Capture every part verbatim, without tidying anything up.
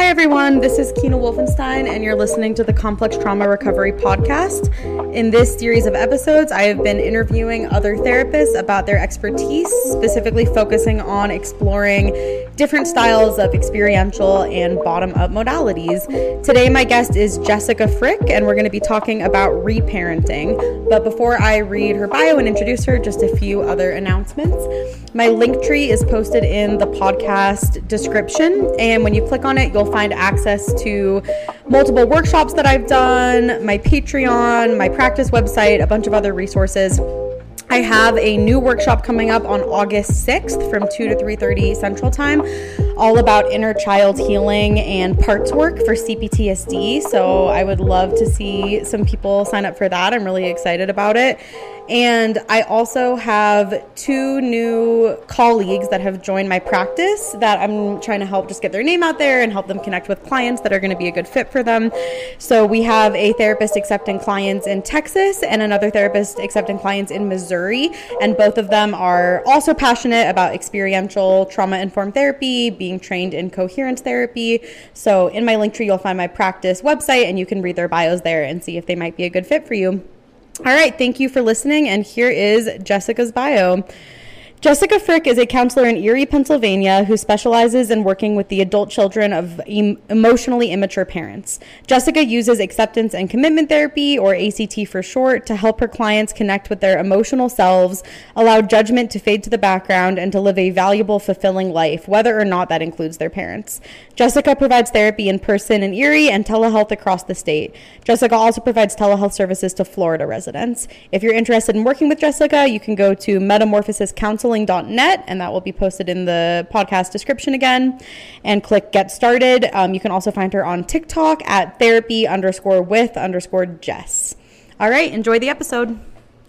Hi everyone, this is Kina Wolfenstein and you're listening to the Complex Trauma Recovery Podcast. In this series of episodes, I have been interviewing other therapists about their expertise, specifically focusing on exploring different styles of experiential and bottom-up modalities. Today my guest is Jessica Frick and we're going to be talking about reparenting. But before I read her bio and introduce her, just a few other announcements. My link tree is posted in the podcast description, and when you click on it, you'll find access to multiple workshops that I've done, my Patreon, my practice website, a bunch of other resources. I have a new workshop coming up on August sixth from two to three thirty Central Time, all about inner child healing and parts work for C P T S D. So I would love to see some people sign up for that. I'm really excited about it. And I also have two new colleagues that have joined my practice that I'm trying to help just get their name out there and help them connect with clients that are going to be a good fit for them. So we have a therapist accepting clients in Texas and another therapist accepting clients in Missouri. And both of them are also passionate about experiential trauma-informed therapy, being trained in coherence therapy. So in my link tree, you'll find my practice website and you can read their bios there and see if they might be a good fit for you. All right, thank you for listening, and here is Jessica's bio. Jessica Frick is a counselor in Erie, Pennsylvania, who specializes in working with the adult children of em- emotionally immature parents. Jessica uses acceptance and commitment therapy, or A C T for short, to help her clients connect with their emotional selves, allow judgment to fade to the background, and to live a valuable, fulfilling life, whether or not that includes their parents. Jessica provides therapy in person in Erie and telehealth across the state. Jessica also provides telehealth services to Florida residents. If you're interested in working with Jessica, you can go to metamorphosis counseling dot net, and that will be posted in the podcast description again, and click get started. Um, you can also find her on TikTok at therapy underscore with underscore Jess. All right, enjoy the episode.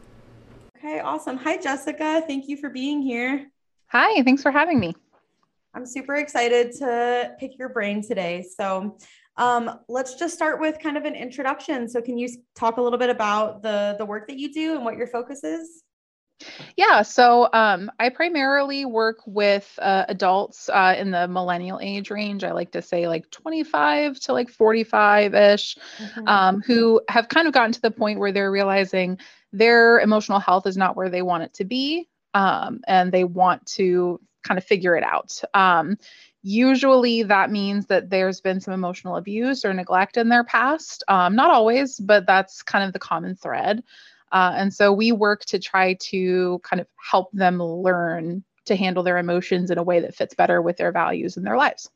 Okay, awesome. Hi, Jessica. Thank you for being here. Hi, thanks for having me. I'm super excited to pick your brain today. So um, let's just start with kind of an introduction. So can you talk a little bit about the, the work that you do and what your focus is? Yeah, so um, I primarily work with uh, adults uh, in the millennial age range. I like to say like twenty-five to like forty-five-ish, mm-hmm. um, who have kind of gotten to the point where they're realizing their emotional health is not where they want it to be, um, and they want to kind of figure it out. Um, usually that means that there's been some emotional abuse or neglect in their past. Um, not always, but that's kind of the common thread. Uh, and so we work to try to kind of help them learn to handle their emotions in a way that fits better with their values and their lives.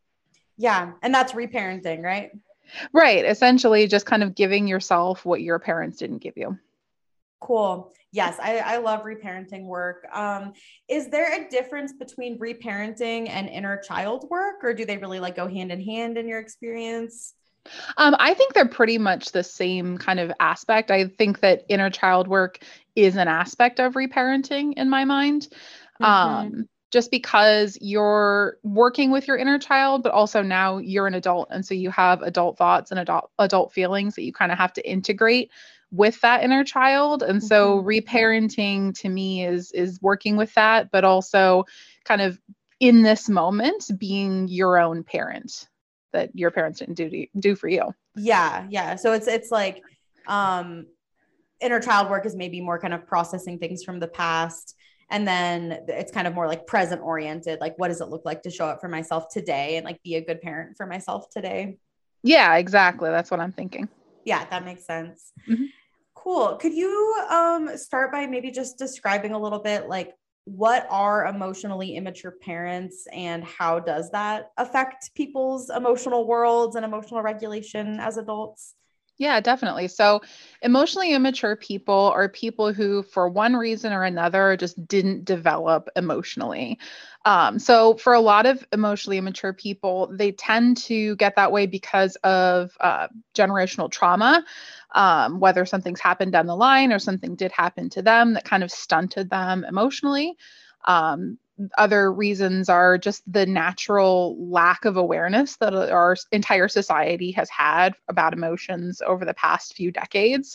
Yeah. And that's reparenting, right? Right. Essentially just kind of giving yourself what your parents didn't give you. Cool. Yes. I, I love reparenting work. Um, is there a difference between reparenting and inner child work, or do they really like go hand in hand in your experience? Um, I think they're pretty much the same kind of aspect. I think that inner child work is an aspect of reparenting in my mind. Mm-hmm. Um, just because you're working with your inner child, but also now you're an adult. And so you have adult thoughts and adult, adult feelings that you kind of have to integrate with that inner child. And so mm-hmm. reparenting to me is, is working with that, but also kind of in this moment being your own parent that your parents didn't do to, do for you. Yeah. Yeah. So it's, it's like, um, inner child work is maybe more kind of processing things from the past. And then it's kind of more like present oriented. Like, what does it look like to show up for myself today and like be a good parent for myself today? Yeah, exactly. That's what I'm thinking. Yeah, that makes sense. Mm-hmm. Cool. Could you, um, start by maybe just describing a little bit, like, what are emotionally immature parents and how does that affect people's emotional worlds and emotional regulation as adults? Yeah, definitely. So emotionally immature people are people who, for one reason or another, just didn't develop emotionally. Um, so for a lot of emotionally immature people, they tend to get that way because of uh, generational trauma, um, whether something's happened down the line or something did happen to them that kind of stunted them emotionally. Um, Other reasons are just the natural lack of awareness that our entire society has had about emotions over the past few decades.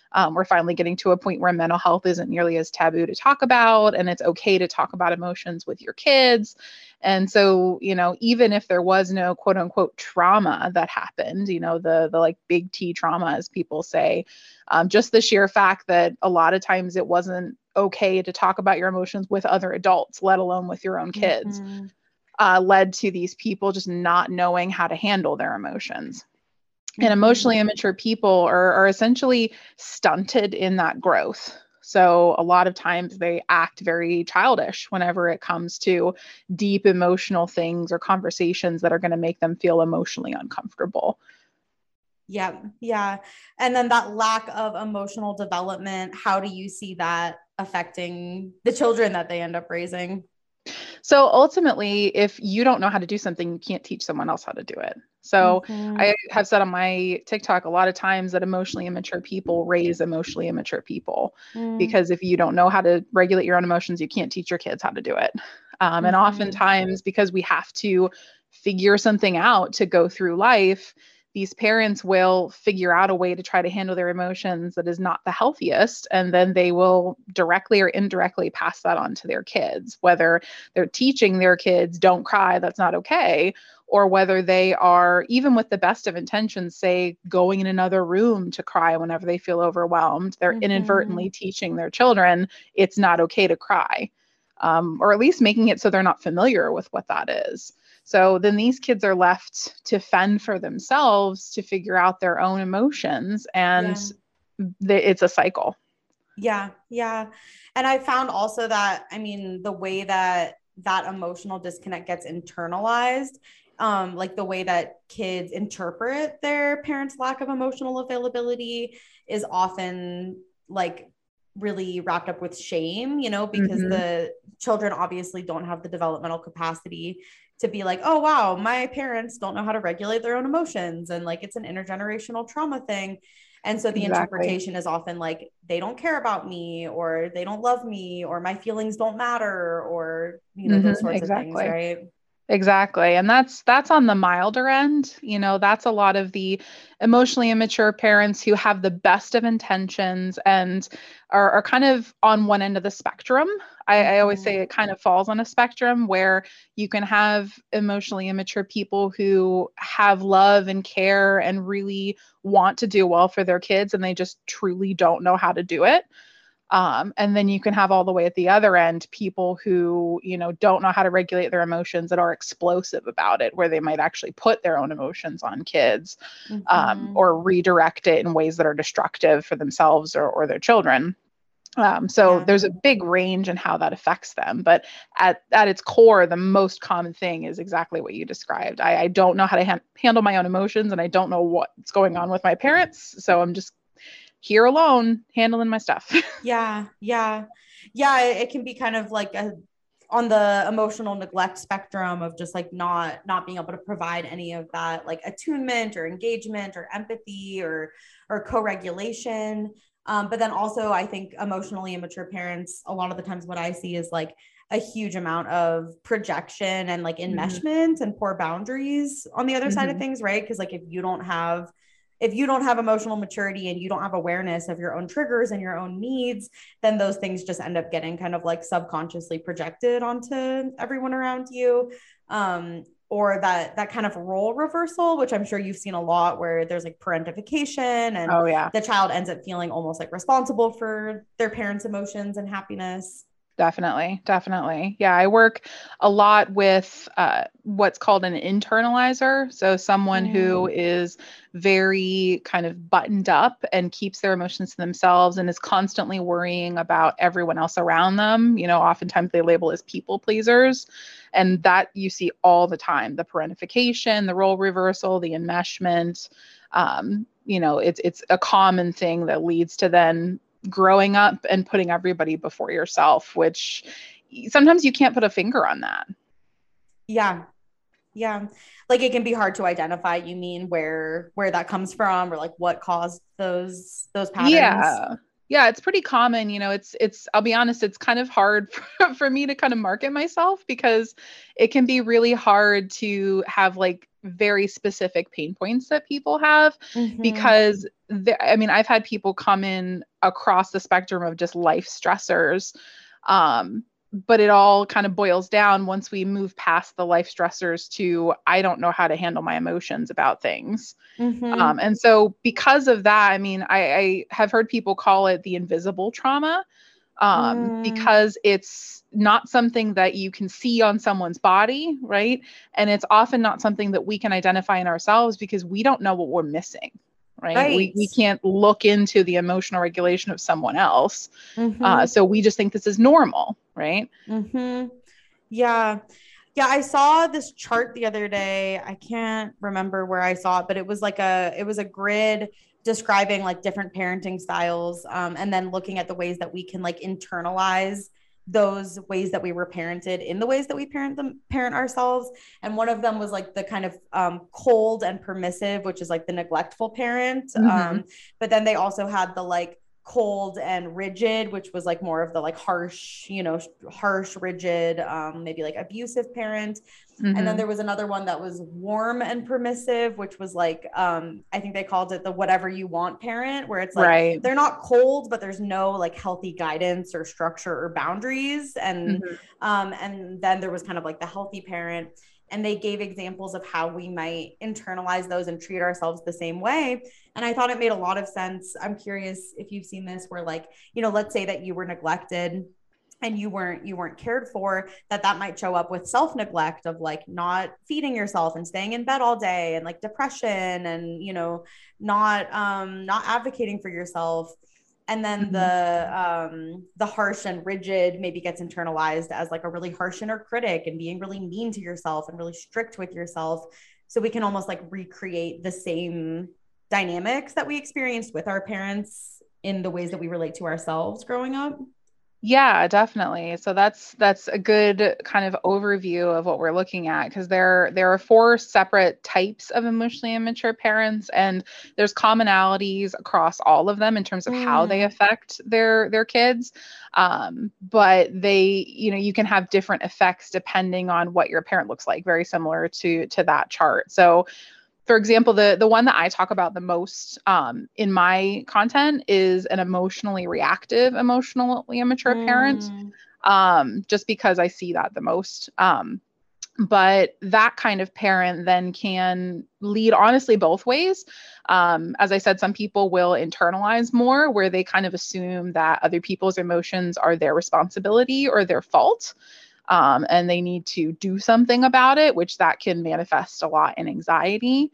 Um, we're finally getting to a point where mental health isn't nearly as taboo to talk about, and it's okay to talk about emotions with your kids. And so, you know, even if there was no quote unquote trauma that happened, you know, the the like big T trauma, as people say, um, just the sheer fact that a lot of times it wasn't okay to talk about your emotions with other adults, let alone with your own kids, mm-hmm. uh, led to these people just not knowing how to handle their emotions. Mm-hmm. And emotionally immature people are, are essentially stunted in that growth. So a lot of times they act very childish whenever it comes to deep emotional things or conversations that are going to make them feel emotionally uncomfortable. Yeah. Yeah. And then that lack of emotional development, how do you see that affecting the children that they end up raising? So ultimately, if you don't know how to do something, you can't teach someone else how to do it. So mm-hmm. I have said on my TikTok a lot of times that emotionally immature people raise emotionally immature people, mm. because if you don't know how to regulate your own emotions, you can't teach your kids how to do it. Um, mm-hmm. And oftentimes, because we have to figure something out to go through life, these parents will figure out a way to try to handle their emotions that is not the healthiest. And then they will directly or indirectly pass that on to their kids, whether they're teaching their kids, don't cry, that's not okay, or whether they are, even with the best of intentions, say going in another room to cry whenever they feel overwhelmed, they're mm-hmm. inadvertently teaching their children it's not okay to cry, um, or at least making it so they're not familiar with what that is. So then these kids are left to fend for themselves, to figure out their own emotions, and yeah. th- it's a cycle. Yeah. Yeah. And I found also that, I mean, the way that that emotional disconnect gets internalized, um, like the way that kids interpret their parents' lack of emotional availability is often like really wrapped up with shame, you know, because mm-hmm. the children obviously don't have the developmental capacity to be like, oh, wow, my parents don't know how to regulate their own emotions. And like, it's an intergenerational trauma thing. And so the exactly. interpretation is often like, they don't care about me, or they don't love me, or my feelings don't matter, or, you know, mm-hmm, those sorts exactly. of things, right? Exactly. And that's, that's on the milder end. You know, that's a lot of the emotionally immature parents who have the best of intentions and are, are kind of on one end of the spectrum. I, I always say it kind of falls on a spectrum where you can have emotionally immature people who have love and care and really want to do well for their kids, and they just truly don't know how to do it. Um, and then you can have all the way at the other end, people who, you know, don't know how to regulate their emotions and are explosive about it, where they might actually put their own emotions on kids, mm-hmm. um, or redirect it in ways that are destructive for themselves or, or their children. Um, so yeah. there's a big range in how that affects them. But at, at its core, the most common thing is exactly what you described. I, I don't know how to ha- handle my own emotions, and I don't know what's going on with my parents. So I'm just here alone handling my stuff. Yeah. Yeah. Yeah. It, it can be kind of like a, on the emotional neglect spectrum of just like not, not being able to provide any of that, like attunement or engagement or empathy or, or co-regulation. Um, but then also I think emotionally immature parents, a lot of the times what I see is like a huge amount of projection and like enmeshment mm-hmm. and poor boundaries on the other mm-hmm. side of things, right? Because like if you don't have If you don't have emotional maturity and you don't have awareness of your own triggers and your own needs, then those things just end up getting kind of like subconsciously projected onto everyone around you. Um, or that, that kind of role reversal, which I'm sure you've seen a lot, where there's like parentification and oh, yeah. the child ends up feeling almost like responsible for their parents' emotions and happiness. Definitely. Definitely. Yeah. I work a lot with uh, what's called an internalizer. So someone mm. who is very kind of buttoned up and keeps their emotions to themselves and is constantly worrying about everyone else around them. You know, oftentimes they label as people pleasers, and that you see all the time, the parentification, the role reversal, the enmeshment. Um, you know, it's, it's a common thing that leads to then growing up and putting everybody before yourself, which sometimes you can't put a finger on that. Yeah. Yeah. Like it can be hard to identify, you mean, where, where that comes from, or like what caused those, those patterns. Yeah. Yeah, it's pretty common. You know, it's, it's, I'll be honest, it's kind of hard for, for me to kind of market myself because it can be really hard to have like very specific pain points that people have Mm-hmm. because the, I mean, I've had people come in across the spectrum of just life stressors. Um, but it all kind of boils down once we move past the life stressors to, I don't know how to handle my emotions about things. Mm-hmm. Um, and so because of that, I mean, I, I have heard people call it the invisible trauma, um, Mm. because it's not something that you can see on someone's body, right? And it's often not something that we can identify in ourselves because we don't know what we're missing, right? We, Right. we can't look into the emotional regulation of someone else. Uh, Mm-hmm. so we just think this is normal, right? Mm-hmm. Yeah. Yeah, I saw this chart the other day. I can't remember where I saw it, but it was like a it was a grid describing like different parenting styles, um, and then looking at the ways that we can like internalize those ways that we were parented in the ways that we parent them parent ourselves. And one of them was like the kind of um, cold and permissive, which is like the neglectful parent. Mm-hmm. Um, but then they also had the like cold and rigid, which was like more of the like harsh, you know, harsh, rigid, um, maybe like abusive parent. And then Mm-hmm. there was another one that was warm and permissive, which was like, um, I think they called it the whatever you want parent, where it's like Right. they're not cold, but there's no like healthy guidance or structure or boundaries. And Mm-hmm. um, and then there was kind of like the healthy parent. And they gave examples of how we might internalize those and treat ourselves the same way. And I thought it made a lot of sense. I'm curious if you've seen this where like, you know, let's say that you were neglected and you weren't you weren't cared for, that that might show up with self-neglect of like not feeding yourself and staying in bed all day and like depression and, you know, not um not advocating for yourself. And then Mm-hmm. the um the harsh and rigid maybe gets internalized as like a really harsh inner critic and being really mean to yourself and really strict with yourself. So we can almost like recreate the same dynamics that we experienced with our parents in the ways that we relate to ourselves growing up. Yeah, definitely. So that's that's a good kind of overview of what we're looking at because there there are four separate types of emotionally immature parents and there's commonalities across all of them in terms of how they Mm, affect their their kids. Um, but they, you know, you can have different effects depending on what your parent looks like, very similar to to that chart. So for example, the the one that I talk about the most um, in my content is an emotionally reactive, emotionally immature parent, mm, um, just because I see that the most. Um, but that kind of parent then can lead honestly both ways. Um, as I said, some people will internalize more, where they kind of assume that other people's emotions are their responsibility or their fault um, and they need to do something about it, which that can manifest a lot in anxiety.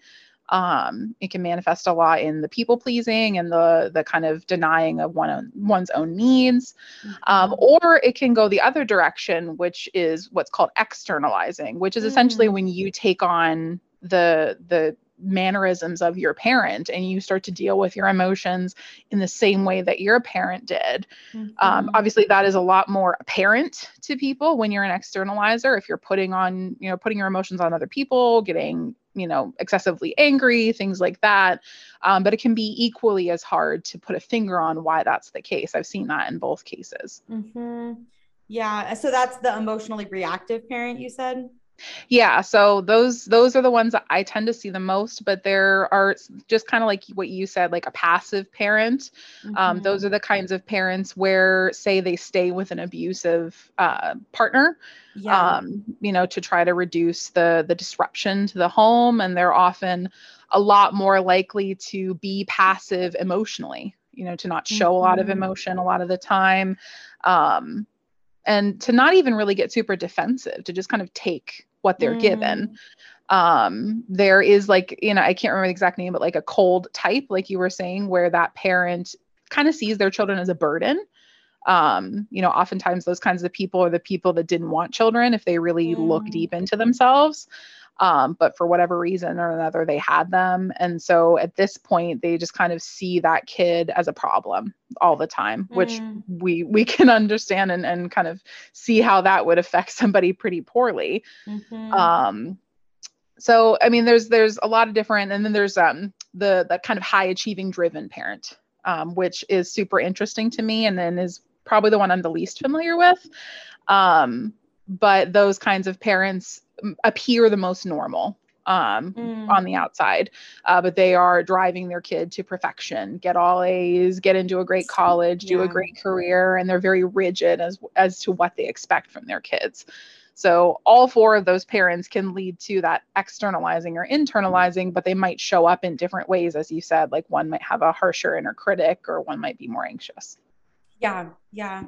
Um, it can manifest a lot in the people pleasing and the the kind of denying of one one's own needs, um, mhm, or it can go the other direction, which is what's called externalizing, which is essentially mm, when you take on the the mannerisms of your parent and you start to deal with your emotions in the same way that your parent did. Um, mhm, obviously, that is a lot more apparent to people when you're an externalizer. If you're putting on, you know, putting your emotions on other people, getting, you know, excessively angry, things like that. Um, but it can be equally as hard to put a finger on why that's the case. I've seen that in both cases. mhm. Yeah, so that's the emotionally reactive parent you said? Yeah, so those those are the ones that I tend to see the most, but there are just kind of like what you said, like a passive parent. Um, those Mhm. are the kinds of parents where, say, they stay with an abusive uh, partner, Yeah. um, you know, to try to reduce the the disruption to the home, and they're often a lot more likely to be passive emotionally, you know, to not show a lot of Mhm. emotion a lot of the time. Um, and to not even really get super defensive, to just kind of take what they're given. Mm. Um, there is like, you know, I can't remember the exact name, but like a cold type, like you were saying, where that parent kind of sees their children as a burden. Um, you know, oftentimes those kinds of people are the people that didn't want children if they really look Mm. deep into themselves. Um, but for whatever reason or another, they had them. And so at this point, they just kind of see that kid as a problem all the time, which Mm. we we can understand and, and kind of see how that would affect somebody pretty poorly. Mhm. Um, so I mean, there's there's a lot of different, and then there's um the the kind of high achieving driven parent. um, which is super interesting to me, and then is probably the one I'm the least familiar with. Um, but those kinds of parents appear the most normal um, mm. on the outside, uh, but they are driving their kid to perfection, get all A's, get into a great college, do yeah. a great career, and they're very rigid as as to what they expect from their kids. So all four of those parents can lead to that externalizing or internalizing, but they might show up in different ways, as you said. Like one might have a harsher inner critic, or one might be more anxious. Yeah, yeah.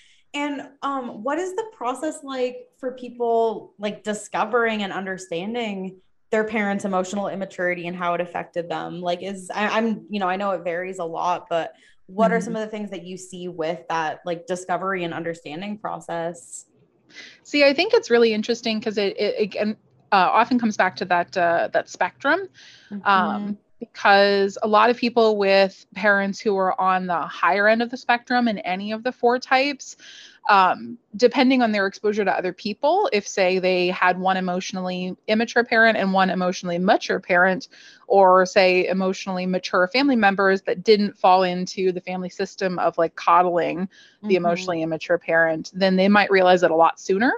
And um, what is the process like for people like discovering and understanding their parents' emotional immaturity and how it affected them? Like, is I, I'm, you know, I know it varies a lot, but what mm-hmm. are some of the things that you see with that like discovery and understanding process? See, I think it's really interesting because it, it, it uh, often comes back to that uh, that spectrum. Mm-hmm. Um, because a lot of people with parents who are on the higher end of the spectrum in any of the four types, um, depending on their exposure to other people, if say they had one emotionally immature parent and one emotionally mature parent, or say emotionally mature family members that didn't fall into the family system of like coddling mm-hmm. the emotionally immature parent, then they might realize it a lot sooner.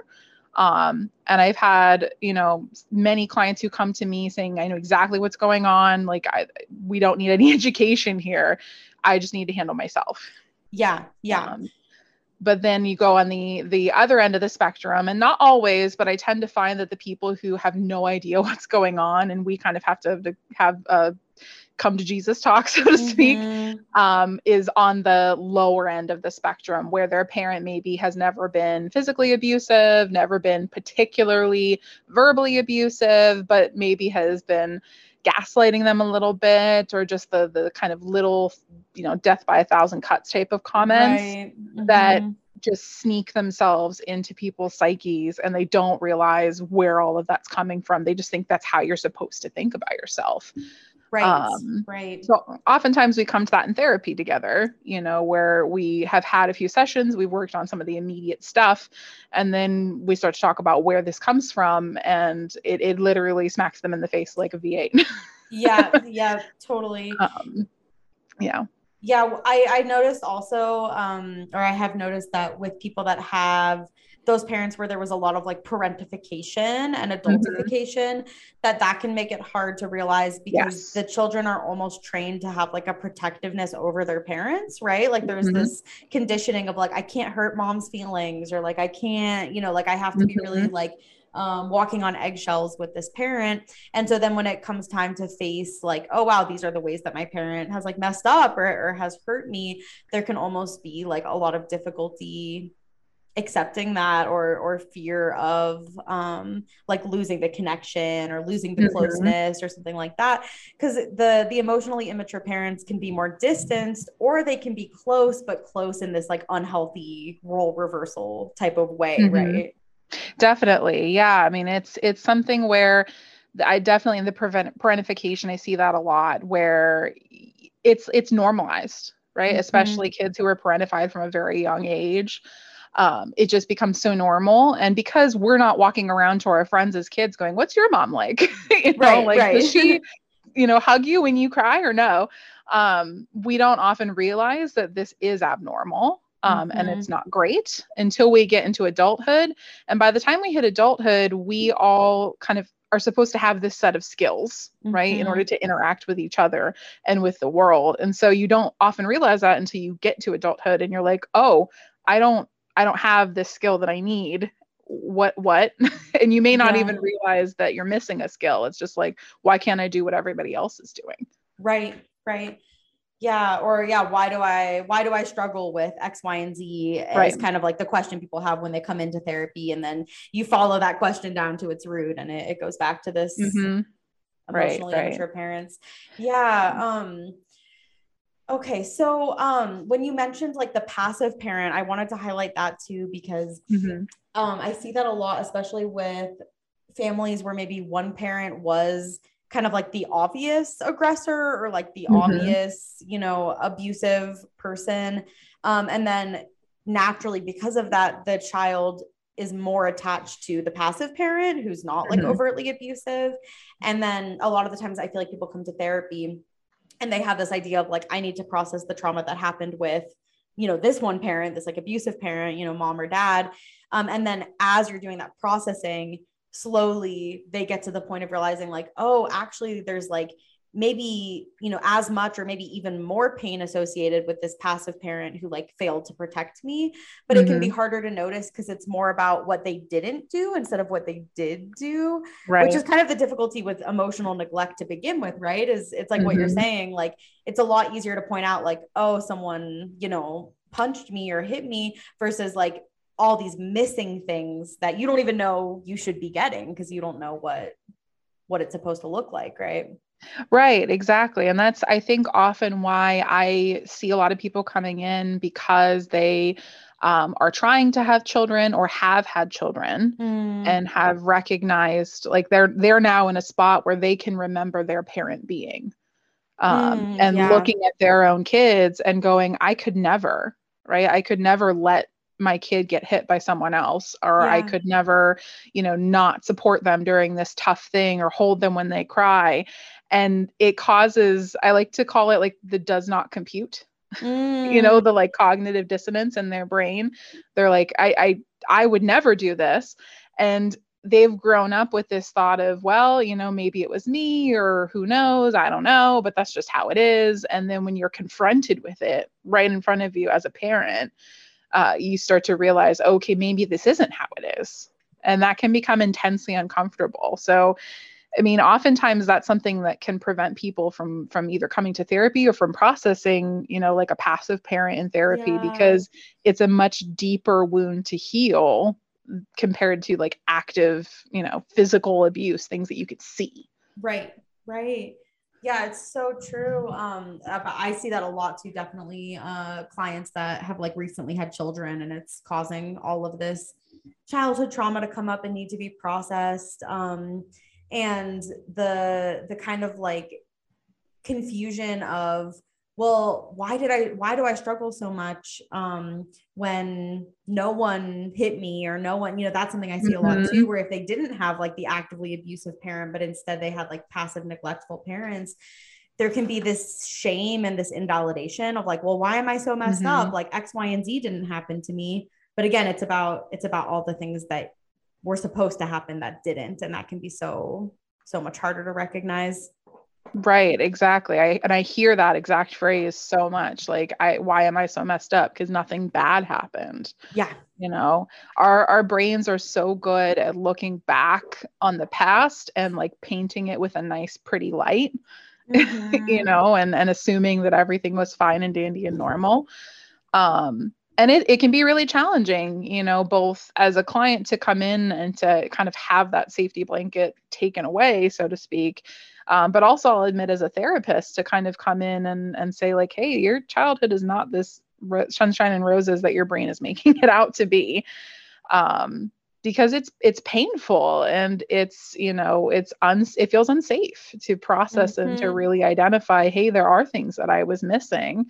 Um, and I've had, you know, many clients who come to me saying, I know exactly what's going on. Like, I, we don't need any education here. I just need to handle myself. Yeah. Yeah. Um, but then you go on the, the other end of the spectrum, and not always, but I tend to find that the people who have no idea what's going on, and we kind of have to, to have a come to Jesus talk, so to speak, mm-hmm. um, is on the lower end of the spectrum, where their parent maybe has never been physically abusive, never been particularly verbally abusive, but maybe has been gaslighting them a little bit, or just the the kind of little, you know, death by a thousand cuts type of comments right. mm-hmm. that just sneak themselves into people's psyches, and they don't realize where all of that's coming from. They just think that's how you're supposed to think about yourself. Right. Um, right. So oftentimes we come to that in therapy together, you know, where we have had a few sessions, we've worked on some of the immediate stuff, and then we start to talk about where this comes from, and it, it literally smacks them in the face like a V eight. yeah. Yeah, totally. Um, yeah. Yeah. I, I noticed also, um, or I have noticed that with people that have those parents where there was a lot of like parentification and adultification, mm-hmm. that that can make it hard to realize, because yes. the children are almost trained to have like a protectiveness over their parents, right? Like there's mm-hmm. this conditioning of like, I can't hurt mom's feelings, or like, I can't, you know, like I have to mm-hmm. be really like um, walking on eggshells with this parent. And so then when it comes time to face like, oh, wow, these are the ways that my parent has like messed up or, or has hurt me, there can almost be like a lot of difficulty accepting that, or or fear of um like losing the connection or losing the mm-hmm. closeness or something like that, because the the emotionally immature parents can be more distanced, or they can be close, but close in this like unhealthy role reversal type of way. Mm-hmm. Right. Definitely. Yeah. I mean, it's it's something where I definitely, in the prevent parentification, I see that a lot, where it's it's normalized, right? Mm-hmm. Especially kids who are parentified from a very young age. Um, it just becomes so normal. And because we're not walking around to our friends as kids going, what's your mom like? you know, right, like right. does she, you know, hug you when you cry or no? Um, we don't often realize that this is abnormal. Um, mm-hmm. and it's not great until we get into adulthood. And by the time we hit adulthood, we all kind of are supposed to have this set of skills, mm-hmm. right, in order to interact with each other and with the world. And so you don't often realize that until you get to adulthood, and you're like, oh, I don't, I don't have this skill that I need. What, what? And you may not yeah. even realize that you're missing a skill. It's just like, why can't I do what everybody else is doing? Right. Right. Yeah. Or yeah. Why do I, why do I struggle with X, Y, and Z? Right. Is kind of like the question people have when they come into therapy. And then you follow that question down to its root, and it, it goes back to this mm-hmm. emotionally right, immature right. parents. Yeah. Um, Okay. So, um, when you mentioned like the passive parent, I wanted to highlight that too, because, mm-hmm. um, I see that a lot, especially with families where maybe one parent was kind of like the obvious aggressor, or like the mm-hmm. obvious, you know, abusive person. Um, and then naturally, because of that, the child is more attached to the passive parent who's not like mm-hmm. overtly abusive. And then a lot of the times I feel like people come to therapy and they have this idea of like, I need to process the trauma that happened with, you know, this one parent, this like abusive parent, you know, mom or dad. Um, and then as you're doing that processing, slowly they get to the point of realizing like, oh, actually there's like maybe, you know, as much or maybe even more pain associated with this passive parent who like failed to protect me. But mm-hmm. it can be harder to notice because it's more about what they didn't do instead of what they did do, right. Which is kind of the difficulty with emotional neglect to begin with, right? Is it's like mm-hmm. what you're saying, like, it's a lot easier to point out like, oh, someone, you know, punched me or hit me versus like all these missing things that you don't even know you should be getting because you don't know what, what it's supposed to look like. Right. Right, exactly. And that's, I think, often why I see a lot of people coming in because they um, are trying to have children or have had children mm. and have recognized like they're, they're now in a spot where they can remember their parent being um, mm, and yeah. looking at their own kids and going, I could never, right? I could never let my kid get hit by someone else, or yeah. I could never, you know, not support them during this tough thing or hold them when they cry. And it causes, I like to call it like the does not compute, mm. you know, the like cognitive dissonance in their brain. They're like, I, I, I would never do this. And they've grown up with this thought of, well, you know, maybe it was me or who knows, I don't know, but that's just how it is. And then when you're confronted with it right in front of you as a parent, uh, you start to realize, okay, maybe this isn't how it is. And that can become intensely uncomfortable. So I mean, oftentimes that's something that can prevent people from, from either coming to therapy or from processing, you know, like a passive parent in therapy, yeah. because it's a much deeper wound to heal compared to like active, you know, physical abuse, things that you could see. Right. Right. Yeah, it's so true. Um, I see that a lot too, definitely, uh, clients that have like recently had children and it's causing all of this childhood trauma to come up and need to be processed. Um, And the, the kind of like confusion of, well, why did I, why do I struggle so much um, when no one hit me or no one, you know, that's something I see mm-hmm. a lot too, where if they didn't have like the actively abusive parent, but instead they had like passive neglectful parents, there can be this shame and this invalidation of like, well, why am I so messed mm-hmm. up? Like X, Y, and Z didn't happen to me. But again, it's about, it's about all the things that were supposed to happen that didn't. And that can be so, so much harder to recognize. Right. Exactly. I, and I hear that exact phrase so much. Like, I, why am I so messed up? Because nothing bad happened. Yeah. You know, our, our brains are so good at looking back on the past and like painting it with a nice, pretty light, mm-hmm. you know, and, and assuming that everything was fine and dandy and normal. Um, And it, it can be really challenging, you know, both as a client to come in and to kind of have that safety blanket taken away, so to speak. Um, but also I'll admit as a therapist to kind of come in and, and say like, hey, your childhood is not this ro- sunshine and roses that your brain is making it out to be. Um, because it's, it's painful and it's, you know, it's, uns- it feels unsafe to process mm-hmm. and to really identify, hey, there are things that I was missing.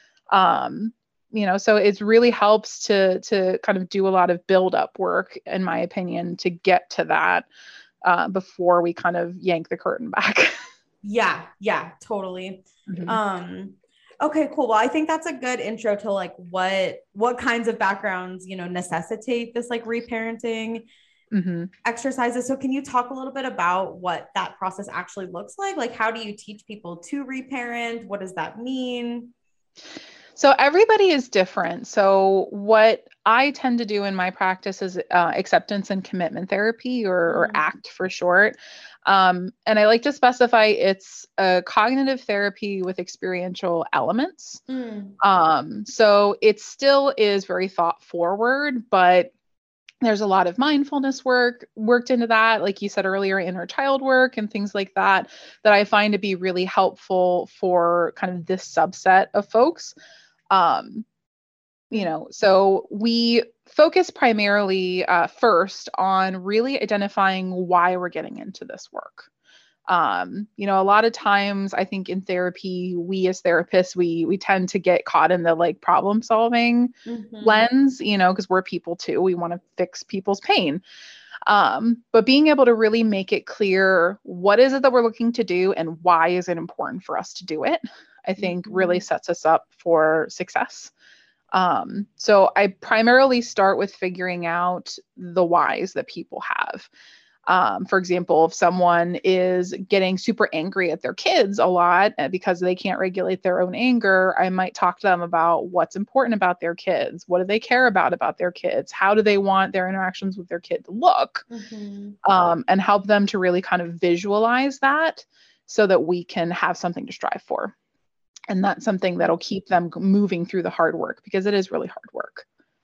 Um, You know, so it really helps to to kind of do a lot of build up work, in my opinion, to get to that uh, before we kind of yank the curtain back. Yeah, yeah, totally. Mm-hmm. Um, okay, cool. Well, I think that's a good intro to like what what kinds of backgrounds, you know, necessitate this like reparenting mm-hmm. exercises. So can you talk a little bit about what that process actually looks like? Like, how do you teach people to reparent? What does that mean? So everybody is different. So what I tend to do in my practice is uh, acceptance and commitment therapy, or, or mm-hmm. ACT for short. Um, and I like to specify it's a cognitive therapy with experiential elements. Mm. Um, so it still is very thought forward, but there's a lot of mindfulness work worked into that, like you said earlier, inner child work and things like that, that I find to be really helpful for kind of this subset of folks. Um, you know, so we focus primarily uh, first on really identifying why we're getting into this work. Um, you know, a lot of times I think in therapy, we as therapists, we we tend to get caught in the like problem solving mm-hmm. lens, you know, because we're people too. We want to fix people's pain. Um, but being able to really make it clear, what is it that we're looking to do and why is it important for us to do it, I think Mm-hmm. really sets us up for success. Um, so I primarily start with figuring out the whys that people have. Um, for example, if someone is getting super angry at their kids a lot uh, because they can't regulate their own anger, I might talk to them about what's important about their kids. What do they care about about their kids? How do they want their interactions with their kid to look? Mm-hmm. Um, and help them to really kind of visualize that so that we can have something to strive for. And that's something that'll keep them moving through the hard work, because it is really hard work.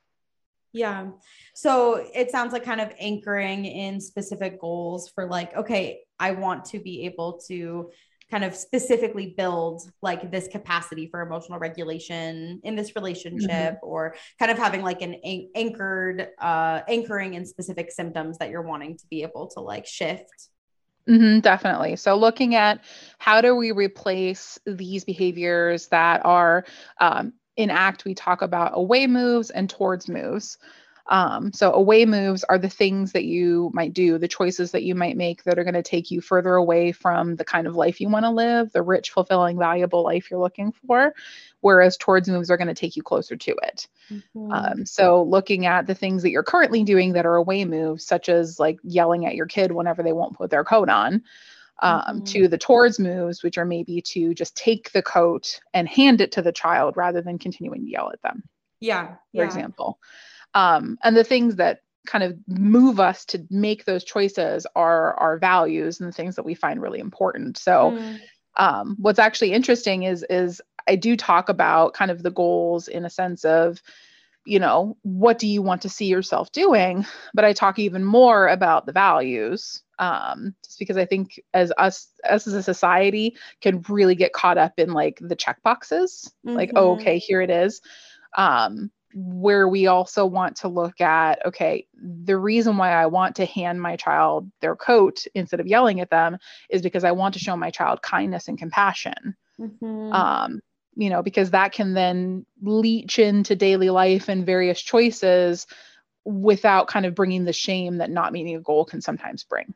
Yeah. So it sounds like kind of anchoring in specific goals for like, okay, I want to be able to kind of specifically build like this capacity for emotional regulation in this relationship, mm-hmm. or kind of having like an an- anchored, uh, anchoring in specific symptoms that you're wanting to be able to like shift. Mm-hmm, definitely. So looking at how do we replace these behaviors that are um, in ACT, we talk about away moves and towards moves. Um, so away moves are the things that you might do, the choices that you might make that are going to take you further away from the kind of life you want to live, the rich, fulfilling, valuable life you're looking for, whereas towards moves are going to take you closer to it. Mm-hmm. Um, so looking at the things that you're currently doing that are away moves, such as like yelling at your kid whenever they won't put their coat on, um, mm-hmm. to the towards moves, which are maybe to just take the coat and hand it to the child rather than continuing to yell at them. Yeah. For yeah. example. Um, and the things that kind of move us to make those choices are our values and the things that we find really important. So mm. um, what's actually interesting is, is I do talk about kind of the goals in a sense of, you know, what do you want to see yourself doing? But I talk even more about the values, um, just because I think as us, us as a society can really get caught up in like the check boxes, mm-hmm. like, oh, okay, here it is. Um, where we also want to look at, okay, the reason why I want to hand my child their coat instead of yelling at them is because I want to show my child kindness and compassion. Mm-hmm. Um, you know, because that can then leach into daily life and various choices without kind of bringing the shame that not meeting a goal can sometimes bring.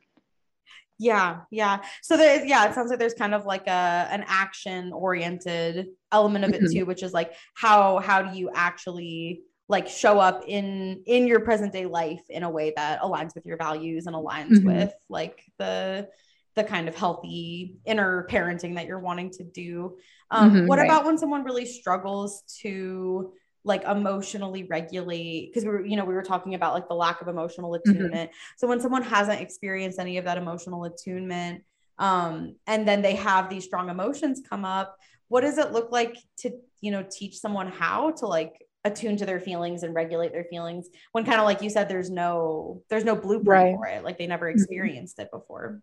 Yeah. Yeah. So there, yeah, it sounds like there's kind of like a, an action oriented element of it too, which is like, how, how do you actually like show up in, in your present day life in a way that aligns with your values and aligns mm-hmm. with like the, the kind of healthy inner parenting that you're wanting to do. Um, mm-hmm, what right. about when someone really struggles to like emotionally regulate, because we were, you know, we were talking about like the lack of emotional attunement. Mm-hmm. So when someone hasn't experienced any of that emotional attunement, um, and then they have these strong emotions come up, what does it look like to, you know, teach someone how to like attune to their feelings and regulate their feelings when kind of like you said, there's no, there's no blueprint right. for it. Like they never experienced mm-hmm. it before.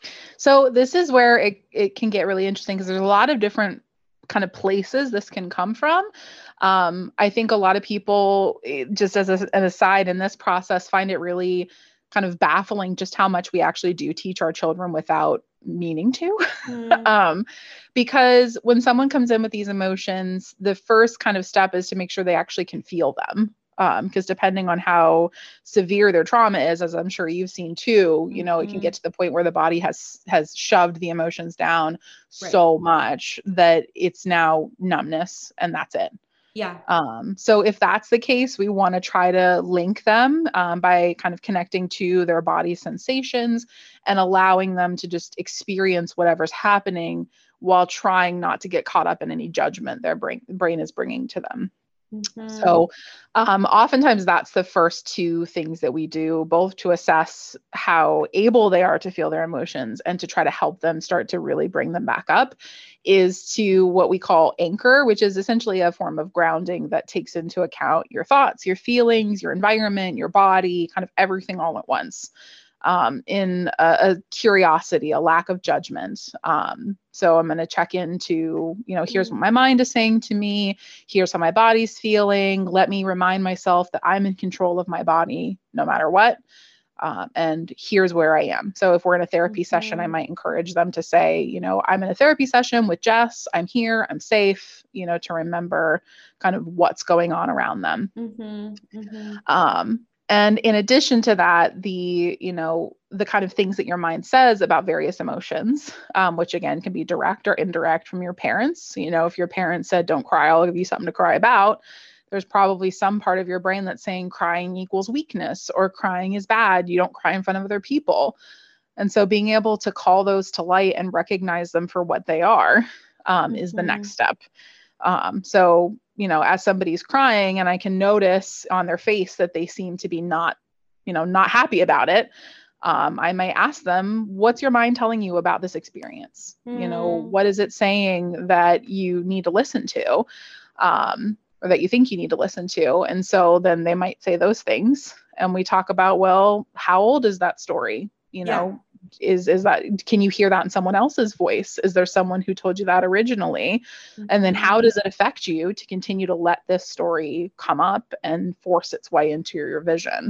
So this is where it, it can get really interesting, because there's a lot of different kind of places this can come from. Um, I think a lot of people, just as a, an aside in this process, find it really kind of baffling just how much we actually do teach our children without meaning to. Mm. um, because when someone comes in with these emotions, the first kind of step is to make sure they actually can feel them. Um, because depending on how severe their trauma is, as I'm sure you've seen too, you know, mm-hmm. it can get to the point where the body has has shoved the emotions down right. so much that it's now numbness and that's it. Yeah. Um, so if that's the case, we want to try to link them um, by kind of connecting to their body sensations and allowing them to just experience whatever's happening while trying not to get caught up in any judgment their brain brain is bringing to them. Mm-hmm. So um, oftentimes that's the first two things that we do, both to assess how able they are to feel their emotions and to try to help them start to really bring them back up, is to what we call anchor, which is essentially a form of grounding that takes into account your thoughts, your feelings, your environment, your body, kind of everything all at once. Um, in a, a curiosity, a lack of judgment. Um, so I'm going to check into, you know, here's what my mind is saying to me. Here's how my body's feeling. Let me remind myself that I'm in control of my body no matter what. Um, and here's where I am. So if we're in a therapy mm-hmm. session, I might encourage them to say, you know, I'm in a therapy session with Jess. I'm here. I'm safe, you know, to remember kind of what's going on around them. Mm-hmm. Mm-hmm. Um, And in addition to that, the, you know, the kind of things that your mind says about various emotions, um, which again can be direct or indirect from your parents. You know, if your parents said, don't cry, I'll give you something to cry about, there's probably some part of your brain that's saying crying equals weakness or crying is bad. You don't cry in front of other people. And so being able to call those to light and recognize them for what they are um, is the next step. Um, so, you know, as somebody's crying and I can notice on their face that they seem to be not, you know, not happy about it. Um, I might ask them, what's your mind telling you about this experience? Mm. You know, what is it saying that you need to listen to, um, or that you think you need to listen to? And so then they might say those things. And we talk about, well, how old is that story? You know, yeah. Is, is that, can you hear that in someone else's voice? Is there someone who told you that originally? Mm-hmm. And then how does it affect you to continue to let this story come up and force its way into your vision?